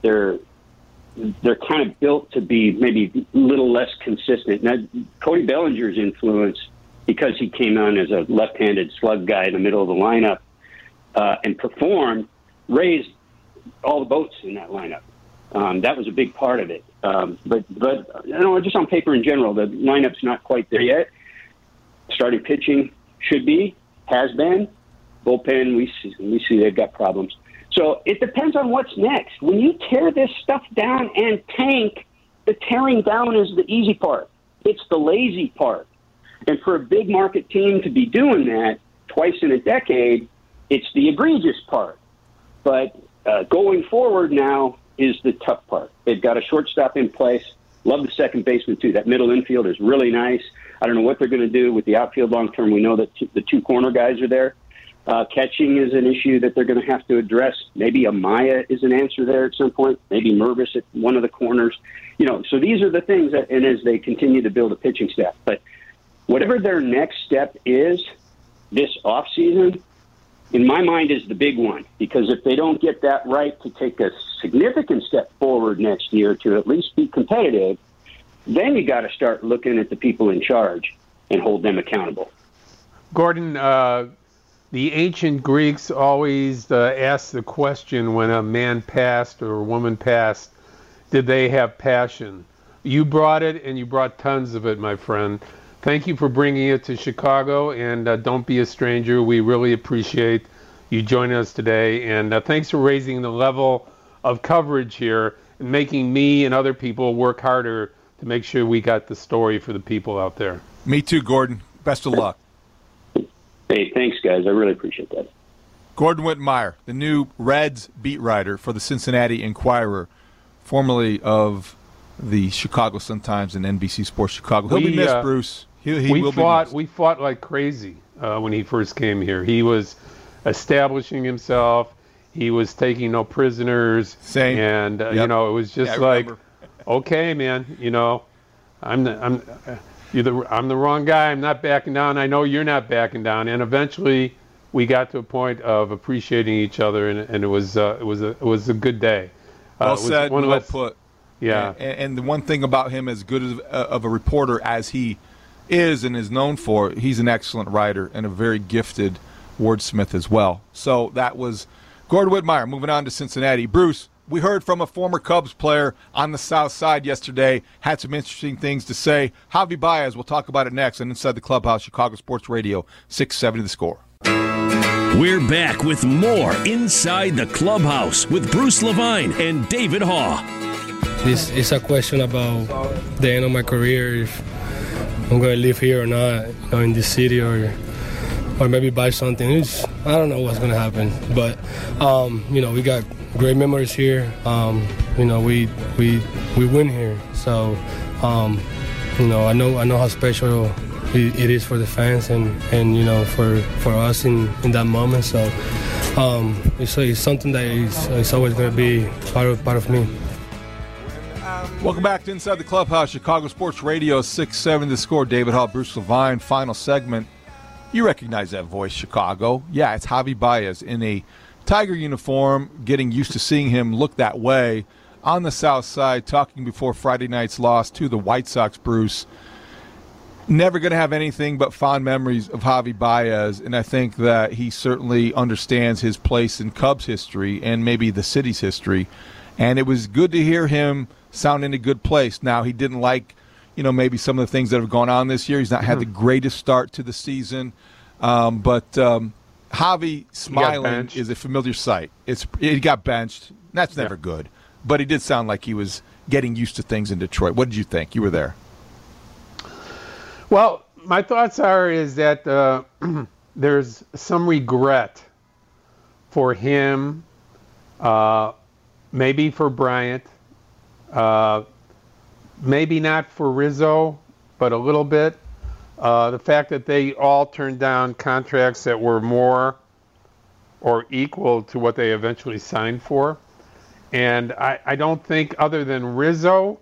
kind of built to be maybe a little less consistent. Now, Cody Bellinger's influence, because he came on as a left-handed slug guy in the middle of the lineup and performed, raised all the boats in that lineup. That was a big part of it. But just on paper in general, the lineup's not quite there yet. Starting pitching should be, has been. Bullpen, we see they've got problems. So it depends on what's next. When you tear this stuff down and tank, the tearing down is the easy part. It's the lazy part. And for a big market team to be doing that twice in a decade, it's the egregious part. But going forward now is the tough part. They've got a shortstop in place. Love the second baseman, too. That middle infield is really nice. I don't know what they're going to do with the outfield long term. We know that the two corner guys are there. Catching is an issue that they're going to have to address. Maybe Amaya is an answer there at some point. Maybe Mervis at one of the corners. So these are the things that, and as they continue to build a pitching staff. But whatever their next step is this offseason, in my mind, is the big one. Because if they don't get that right to take a significant step forward next year to at least be competitive, then you got to start looking at the people in charge and hold them accountable. Gordon, the ancient Greeks always asked the question when a man passed or a woman passed, did they have passion? You brought it, and you brought tons of it, my friend. Thank you for bringing it to Chicago, and don't be a stranger. We really appreciate you joining us today, and thanks for raising the level of coverage here and making me and other people work harder to make sure we got the story for the people out there. Me too, Gordon. Best of luck. Hey, thanks, guys. I really appreciate that. Gordon Wittenmyer, the new Reds beat writer for the Cincinnati Enquirer, formerly of the Chicago Sun-Times and NBC Sports Chicago. He'll be missed, Bruce. He will be missed. We fought like crazy when he first came here. He was establishing himself. He was taking no prisoners. Same. And, it was just okay, man, I'm the wrong guy. I'm not backing down. I know you're not backing down. And eventually, we got to a point of appreciating each other, and it was a good day. Well said. Well put. Yeah. And the one thing about him, as good of a reporter as he is and is known for, he's an excellent writer and a very gifted wordsmith as well. So that was Gordon Wittenmyer. Moving on to Cincinnati. Bruce, we heard from a former Cubs player on the South Side yesterday, had some interesting things to say. Javi Baez, we'll talk about it next. And Inside the Clubhouse, Chicago Sports Radio, 670 The Score. We're back with more Inside the Clubhouse with Bruce Levine and David Haugh. This is a question about the end of my career, if I'm going to live here or not, in this city, or maybe buy something. I don't know what's going to happen, but we got great memories here. We win here, so I know how special it is for the fans and you know, for us in that moment. So it's something that is always going to be part of me. Welcome back to Inside the Clubhouse, Chicago Sports Radio 6-7 The Score. David Hall, Bruce Levine, final segment. You recognize that voice, Chicago. Yeah, it's Javi Baez in a Tiger uniform, getting used to seeing him look that way on the South Side, talking before Friday night's loss to the White Sox, Bruce. Never going to have anything but fond memories of Javi Baez, and I think that he certainly understands his place in Cubs history and maybe the city's history. And it was good to hear him sound in a good place. Now, he didn't like, maybe some of the things that have gone on this year. He's not had the greatest start to the season. But Javi smiling is a familiar sight. He got benched. That's never good. But he did sound like he was getting used to things in Detroit. What did you think? You were there. Well, my thoughts is that there's some regret for him, maybe for Bryant, maybe not for Rizzo, but a little bit. The fact that they all turned down contracts that were more or equal to what they eventually signed for. And I don't think, other than Rizzo,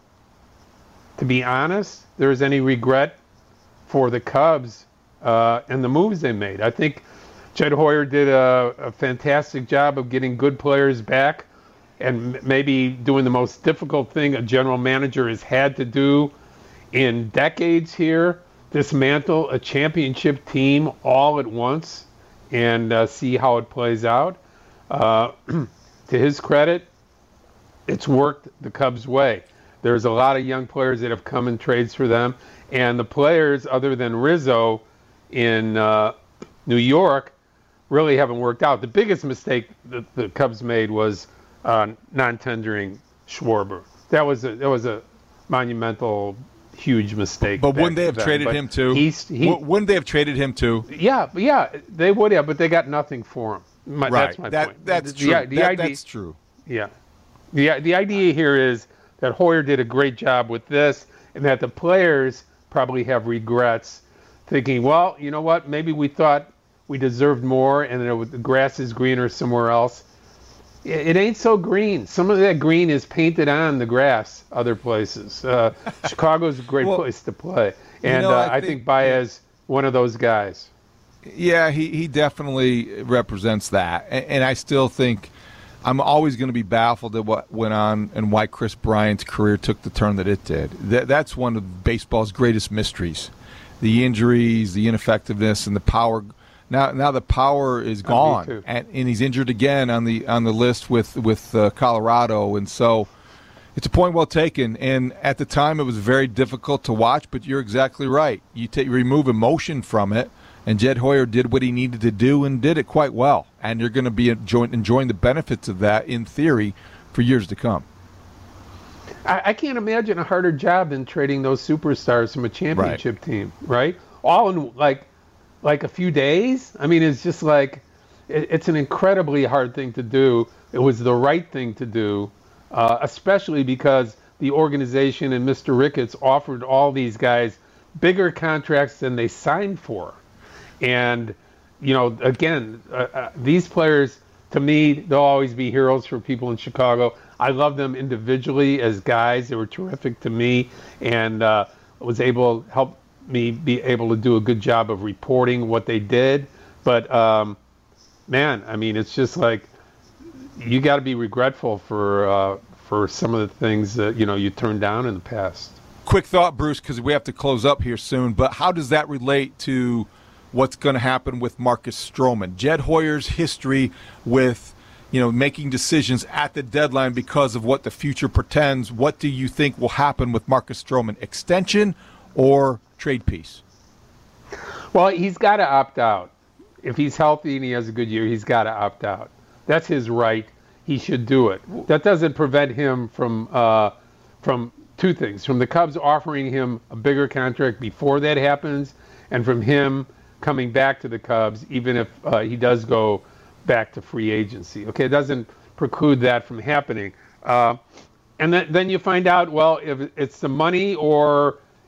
to be honest, there's any regret for the Cubs and the moves they made. I think Jed Hoyer did a fantastic job of getting good players back and maybe doing the most difficult thing a general manager has had to do in decades here, dismantle a championship team all at once and see how it plays out. To his credit, it's worked the Cubs' way. There's a lot of young players that have come in trades for them, and the players, other than Rizzo in New York, really haven't worked out. The biggest mistake that the Cubs made was non-tendering Schwarber. That was a monumental, huge mistake. But wouldn't they have traded him too? Wouldn't they have traded him too? Yeah, they would have, but they got nothing for him. Right. That's my point. That's true. That's true. Yeah. The idea here is that Hoyer did a great job with this, and that the players probably have regrets, thinking, well, you know what, maybe we thought we deserved more, and the grass is greener somewhere else. It ain't so green. Some of that green is painted on the grass other places. Chicago's a great place to play, and I think Baez, one of those guys. Yeah, he definitely represents that. And I still think I'm always going to be baffled at what went on and why Chris Bryant's career took the turn that it did. That's one of baseball's greatest mysteries. The injuries, the ineffectiveness, and the power. Now the power is gone, and he's injured again on the list with Colorado. And so it's a point well taken. And at the time, it was very difficult to watch, but you're exactly right. You remove emotion from it. And Jed Hoyer did what he needed to do and did it quite well. And you're going to be enjoying the benefits of that, in theory, for years to come. I can't imagine a harder job than trading those superstars from a championship team, right? All in like a few days. I mean, it's just like it's an incredibly hard thing to do. It was the right thing to do, especially because the organization and Mr. Ricketts offered all these guys bigger contracts than they signed for. And, again, these players, to me, they'll always be heroes for people in Chicago. I love them individually as guys. They were terrific to me and was able to help me be able to do a good job of reporting what they did. But, man, I mean, it's just like you got to be regretful for some of the things that, you turned down in the past. Quick thought, Bruce, because we have to close up here soon. But how does that relate to what's going to happen with Marcus Stroman? Jed Hoyer's history with, making decisions at the deadline because of what the future portends. What do you think will happen with Marcus Stroman? Extension or trade piece? Well, he's got to opt out. If he's healthy and he has a good year, he's got to opt out. That's his right. He should do it. That doesn't prevent him from two things: from the Cubs offering him a bigger contract before that happens, and from him coming back to the Cubs, even if he does go back to free agency. Okay, it doesn't preclude that from happening. And then you find out, well, if it's the money or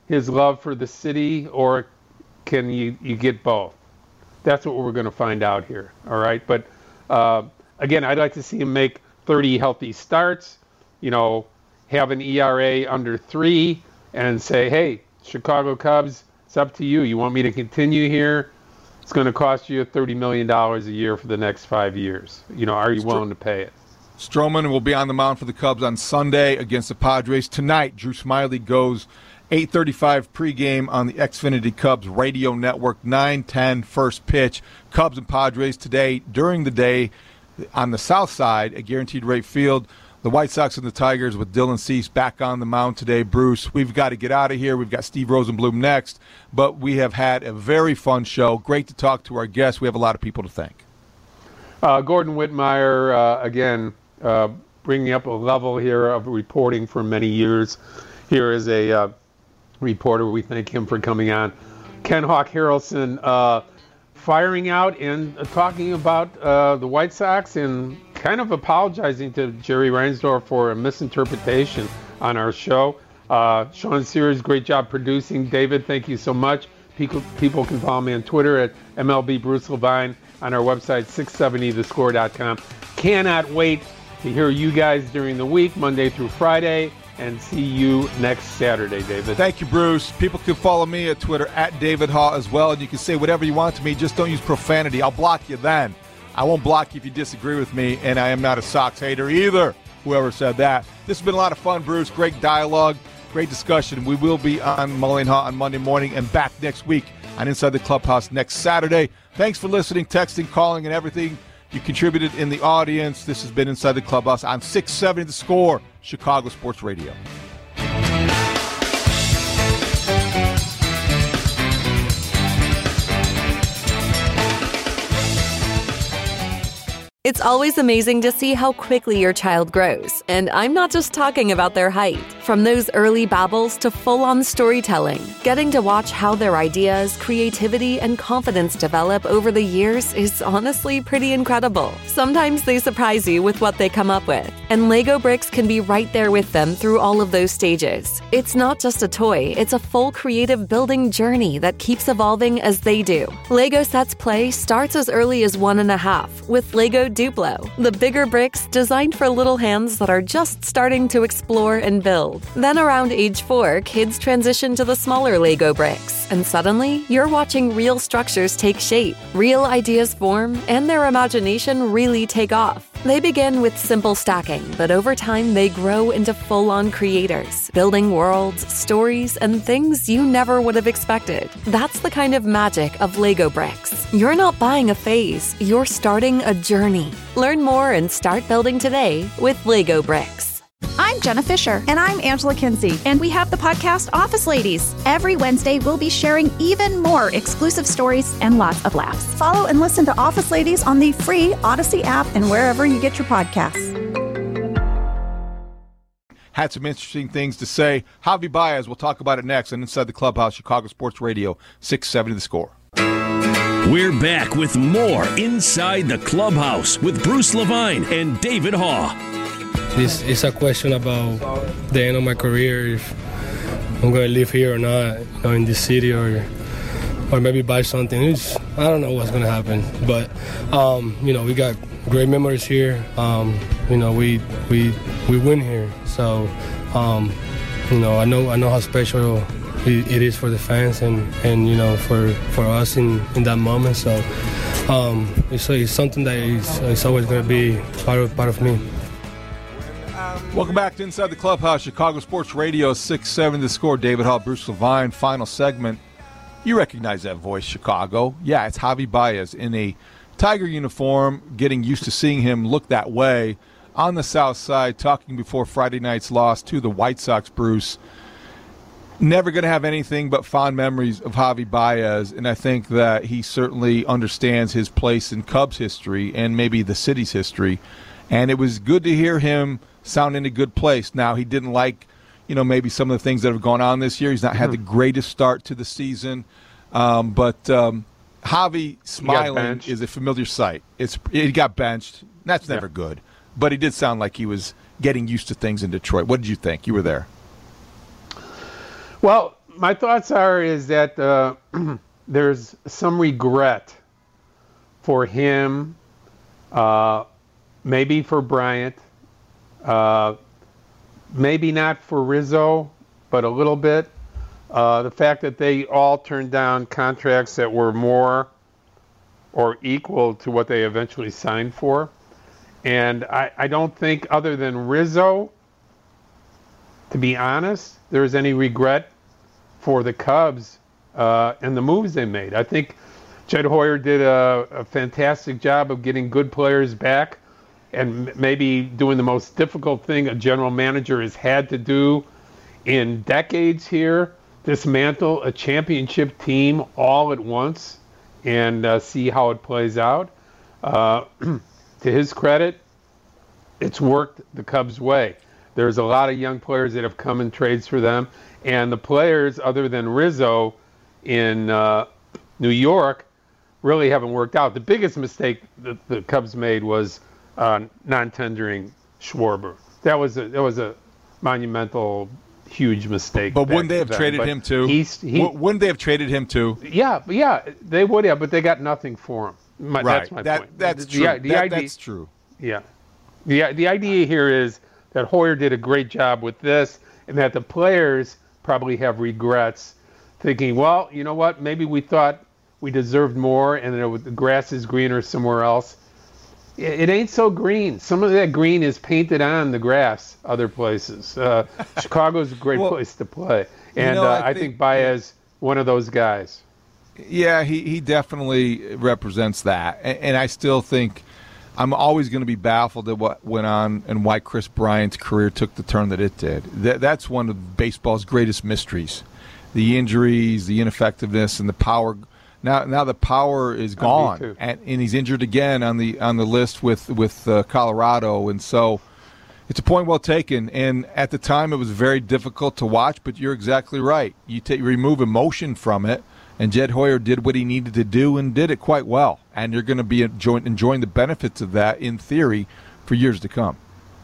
his love for the city, or can you get both? That's what we're going to find out here, all right? But, again, I'd like to see him make 30 healthy starts, have an ERA under 3, and say, hey, Chicago Cubs, it's up to you. You want me to continue here? It's going to cost you $30 million a year for the next 5 years. Are you willing to pay it? Stroman will be on the mound for the Cubs on Sunday against the Padres. Tonight, Drew Smyly goes 8:35 pregame on the Xfinity Cubs radio network, 9:10 first pitch. Cubs and Padres today during the day on the south side at Guaranteed Rate Field. The White Sox and the Tigers with Dylan Cease back on the mound today. Bruce, we've got to get out of here. We've got Steve Rosenbloom next, but we have had a very fun show. Great to talk to our guests. We have a lot of people to thank. Gordon Whitmire, again, bringing up a level here of reporting for many years. Here is a reporter. We thank him for coming on. Ken Hawk Harrelson firing out and talking about the White Sox and kind of apologizing to Jerry Reinsdorf for a misinterpretation on our show. Sean Sears, great job producing. David, thank you so much. People can follow me on Twitter at MLB Bruce Levine, on our website, 670thescore.com. Cannot wait to hear you guys during the week, Monday through Friday, and see you next Saturday, David. Thank you, Bruce. People can follow me at Twitter at David Haw as well, and you can say whatever you want to me. Just don't use profanity. I'll block you then. I won't block you if you disagree with me, and I am not a Sox hater either, whoever said that. This has been a lot of fun, Bruce. Great dialogue, great discussion. We will be on Mully and Haw on Monday morning and back next week on Inside the Clubhouse next Saturday. Thanks for listening, texting, calling, and everything you contributed in the audience. This has been Inside the Clubhouse on 670 The Score, Chicago Sports Radio. It's always amazing to see how quickly your child grows, and I'm not just talking about their height. From those early babbles to full-on storytelling, getting to watch how their ideas, creativity, and confidence develop over the years is honestly pretty incredible. Sometimes they surprise you with what they come up with, and Lego Bricks can be right there with them through all of those stages. It's not just a toy, it's a full creative building journey that keeps evolving as they do. Lego Sets Play starts as early as 1.5 with Lego Duplo, the bigger bricks designed for little hands that are just starting to explore and build. Then around age 4, kids transition to the smaller Lego bricks, and suddenly you're watching real structures take shape, real ideas form, and their imagination really take off. They begin with simple stacking, but over time they grow into full-on creators, building worlds, stories, and things you never would have expected. That's the kind of magic of Lego Bricks. You're not buying a phase, you're starting a journey. Learn more and start building today with Lego Bricks. I'm Jenna Fisher. And I'm Angela Kinsey. And we have the podcast Office Ladies. Every Wednesday, we'll be sharing even more exclusive stories and lots of laughs. Follow and listen to Office Ladies on the free Odyssey app and wherever you get your podcasts. Had some interesting things to say. Javi Baez, we'll talk about it next on Inside the Clubhouse, Chicago Sports Radio, 670 The Score. We're back with more Inside the Clubhouse with Bruce Levine and David Haw. This is a question about the end of my career, if I'm going to live here or not, in this city, or maybe buy something. I don't know what's going to happen, but we got great memories here. We win here, so I know how special it is for the fans and for us in that moment. So it's something that is always going to be part of me. Welcome back to Inside the Clubhouse, Chicago Sports Radio, 670 The Score. David Hall, Bruce Levine, final segment. You recognize that voice, Chicago. Yeah, it's Javi Baez in a Tiger uniform, getting used to seeing him look that way on the south side, talking before Friday night's loss to the White Sox, Bruce. Never going to have anything but fond memories of Javi Baez, and I think that he certainly understands his place in Cubs history and maybe the city's history. And it was good to hear him sound in a good place. Now, he didn't like, maybe some of the things that have gone on this year. He's not had the greatest start to the season. But Javi smiling is a familiar sight. He got benched. That's never good. But he did sound like he was getting used to things in Detroit. What did you think? You were there. Well, my thoughts is that there's some regret for him, maybe for Bryant, maybe not for Rizzo, but a little bit. The fact that they all turned down contracts that were more or equal to what they eventually signed for. And I don't think, other than Rizzo, to be honest, there's any regret for the Cubs and the moves they made. I think Jed Hoyer did a fantastic job of getting good players back and maybe doing the most difficult thing a general manager has had to do in decades here, dismantle a championship team all at once and see how it plays out. To his credit, it's worked the Cubs' way. There's a lot of young players that have come in trades for them, and the players, other than Rizzo in New York, really haven't worked out. The biggest mistake that the Cubs made was non-tendering Schwarber. That was a monumental, huge mistake. But wouldn't they have traded him too? Wouldn't they have traded him too? Yeah, they would have, but they got nothing for him. Right. That's my point. That's true. That's true. Yeah. The idea here is that Hoyer did a great job with this, and that the players probably have regrets, thinking, well, you know what, maybe we thought we deserved more, and the grass is greener somewhere else. It ain't so green. Some of that green is painted on the grass other places. Chicago's a great place to play, and I think Baez, one of those guys. Yeah, he definitely represents that. And I still think I'm always going to be baffled at what went on and why Chris Bryant's career took the turn that it did. That's one of baseball's greatest mysteries. The injuries, the ineffectiveness, and the power. Now the power is gone, and he's injured again on the list with Colorado. And so it's a point well taken. And at the time, it was very difficult to watch, but you're exactly right. You remove emotion from it. And Jed Hoyer did what he needed to do and did it quite well. And you're going to be enjoying the benefits of that, in theory, for years to come.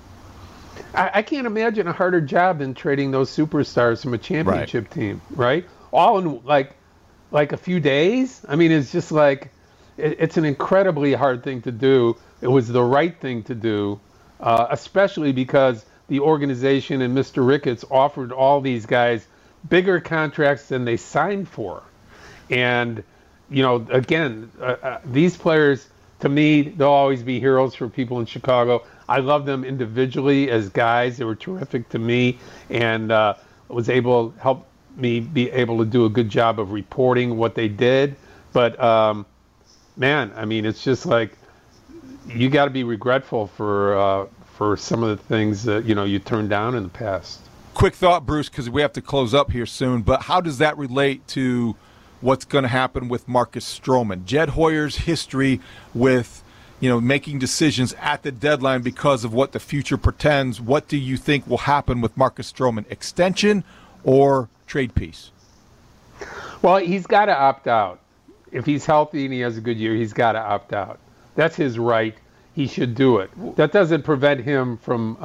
I can't imagine a harder job than trading those superstars from a championship team, right? All in like a few days. I mean, it's just like it's an incredibly hard thing to do. It was the right thing to do, especially because the organization and Mr. Ricketts offered all these guys bigger contracts than they signed for. And, again, these players, to me, they'll always be heroes for people in Chicago. I love them individually as guys. They were terrific to me and was able to help me be able to do a good job of reporting what they did. But, man, I mean, it's just like you got to be regretful for some of the things that, you turned down in the past. Quick thought, Bruce, because we have to close up here soon. But how does that relate to what's going to happen with Marcus Stroman? Jed Hoyer's history with, making decisions at the deadline because of what the future portends. What do you think will happen with Marcus Stroman? Extension or trade piece? Well, he's got to opt out. If he's healthy and he has a good year, he's got to opt out. That's his right. He should do it. That doesn't prevent him from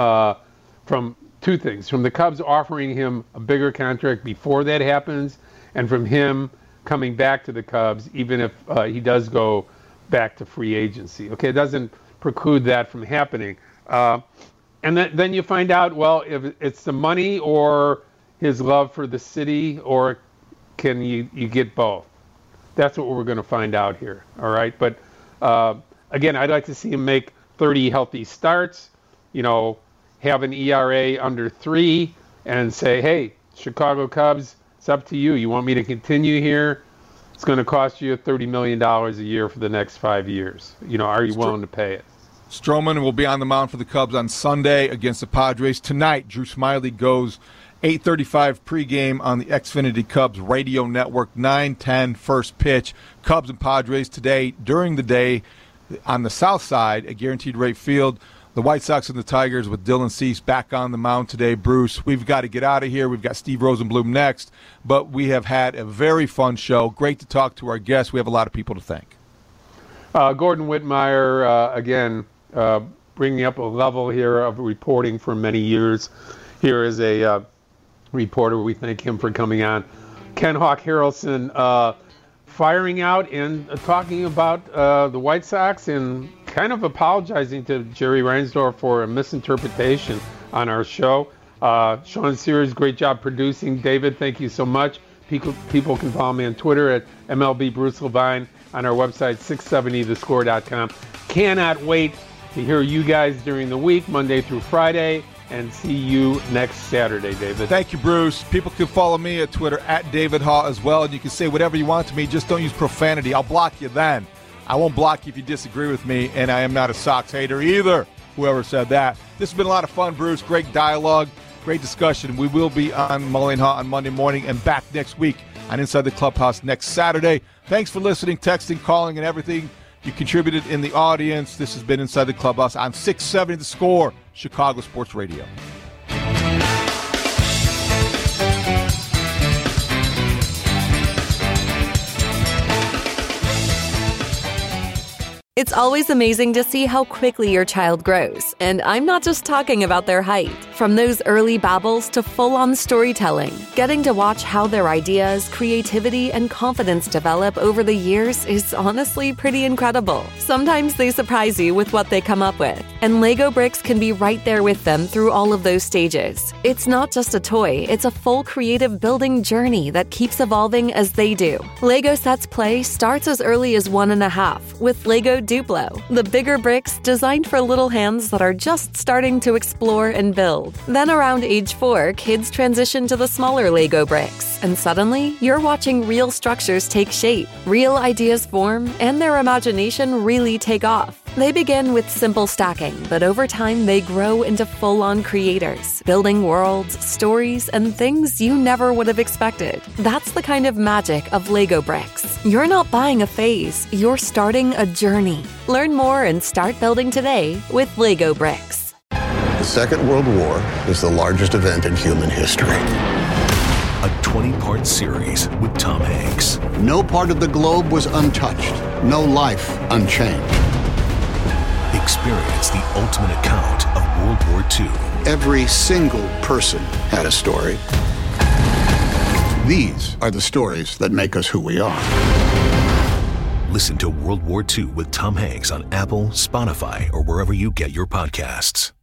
two things: from the Cubs offering him a bigger contract before that happens, and from him coming back to the Cubs, even if he does go back to free agency. Okay, it doesn't preclude that from happening. And then you find out, well, if it's the money or his love for the city, or can you get both? That's what we're going to find out here, all right? But, again, I'd like to see him make 30 healthy starts, have an ERA under 3, and say, hey, Chicago Cubs, it's up to you. You want me to continue here? It's going to cost you $30 million a year for the next 5 years. Are you willing to pay it? Stroman will be on the mound for the Cubs on Sunday against the Padres. Tonight, Drew Smyly goes 8:35 pregame on the Xfinity Cubs radio network, 9:10 first pitch. Cubs and Padres today during the day on the south side at Guaranteed Rate Field. The White Sox and the Tigers with Dylan Cease back on the mound today. Bruce, we've got to get out of here. We've got Steve Rosenblum next. But we have had a very fun show. Great to talk to our guests. We have a lot of people to thank. Gordon Whitmire, again, bringing up a level here of reporting for many years. Here is a reporter. We thank him for coming on. Ken Hawk Harrelson firing out and talking about the White Sox and kind of apologizing to Jerry Reinsdorf for a misinterpretation on our show. Sean Sears, great job producing. David, thank you so much. People can follow me on Twitter at MLB Bruce Levine, on our website, 670thescore.com. Cannot wait to hear you guys during the week, Monday through Friday, and see you next Saturday, David. Thank you, Bruce. People can follow me at Twitter at David Haw as well, and you can say whatever you want to me. Just don't use profanity. I'll block you then. I won't block you if you disagree with me, and I am not a Sox hater either, whoever said that. This has been a lot of fun, Bruce. Great dialogue, great discussion. We will be on Mully and Haw on Monday morning and back next week on Inside the Clubhouse next Saturday. Thanks for listening, texting, calling, and everything. You contributed in the audience. This has been Inside the Clubhouse on 670 The Score, Chicago Sports Radio. It's always amazing to see how quickly your child grows, and I'm not just talking about their height. From those early babbles to full-on storytelling, getting to watch how their ideas, creativity, and confidence develop over the years is honestly pretty incredible. Sometimes they surprise you with what they come up with, and Lego bricks can be right there with them through all of those stages. It's not just a toy, it's a full creative building journey that keeps evolving as they do. Lego Sets Play starts as early as 1.5 with Lego Duplo, the bigger bricks designed for little hands that are just starting to explore and build. Then around age 4, kids transition to the smaller Lego bricks, and suddenly you're watching real structures take shape, real ideas form, and their imagination really take off. They begin with simple stacking, but over time they grow into full-on creators, building worlds, stories, and things you never would have expected. That's the kind of magic of Lego bricks. You're not buying a phase, you're starting a journey. Learn more and start building today with Lego bricks. The Second World War is the largest event in human history. A 20-part series with Tom Hanks. No part of the globe was untouched, no life unchanged. Experience the ultimate account of World War II. Every single person had a story. These are the stories that make us who we are. Listen to World War II with Tom Hanks on Apple, Spotify, or wherever you get your podcasts.